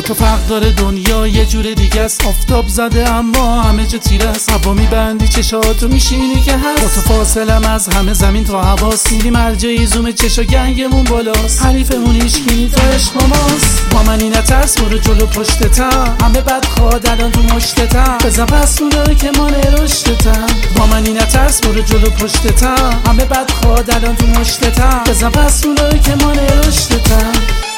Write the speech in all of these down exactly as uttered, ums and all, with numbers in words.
با تو فرق داره دنیا یه جور دیگه است. آفتاب زده اما همه جا تیره است. هوا میبندی چشاتو میشینی که هست. با تو فاصلم از همه زمین تا هواست. میری مرجعی زوم چشا گنگمون بالاست. حریفمون ایشگینی تا عشق ماست. با منی نترس برو جلو پشتتم. همه بد خواد الان تو مشتتم. بزن پس اونایی که ما نرشتتم. با منی نترس برو جلو پشتتم. همه بد خواد الان تو مشتتم. بزن پس اونایی که ما نرشتتم.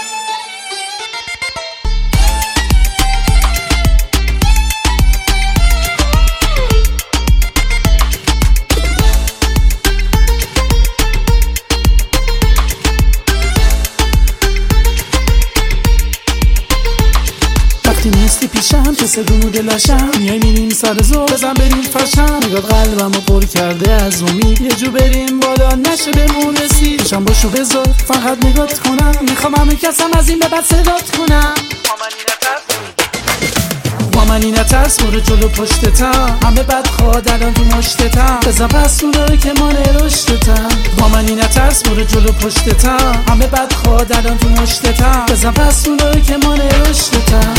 وقتی نیستی پیشم که سه دو دلشم میای میریم سر زور بزن بریم فرشم. نگاه قلبمو پر کرده از امید یه جو بریم بالا نشه بهمون رسید. پیشم باشو بذار فقط نگات کنم. میخوام همه کسم از این به بعد صدات کنم. با منی نترس برو جلو پشتتم. همه بد خواد الان تو مشتتم. بزن پس اونایی که ما نرشتتم. با منی نترس برو جلو پشتتم. همه بد خواد الان تو مشتتم. بزن پس اونایی که ما نرشتتم.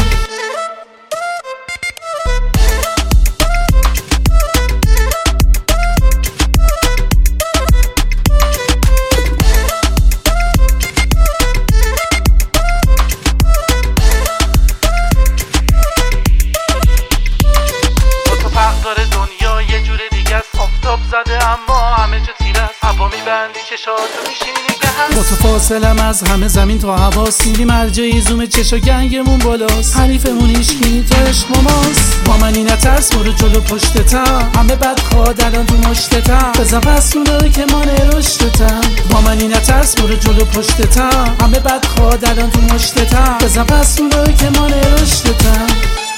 زده اما همه جا تیره است. هوا میبندی چشاتو میشینی که هست. با تو فاصلم از همه زمین تا هواست. میری مرجعی زوم چشا گنگمون بالاست. حریفمون ایشگینی تا عشق ماست. با منی نترس برو جلو پشتتم. همه بد خواد الان تو مشتتم. بزن پس اونایی که ما نرشتتم. با منی نترس برو جلو پشتتم. همه بد خواد الان تو مشتتم. بزن پس اونایی که ما نرشتتم.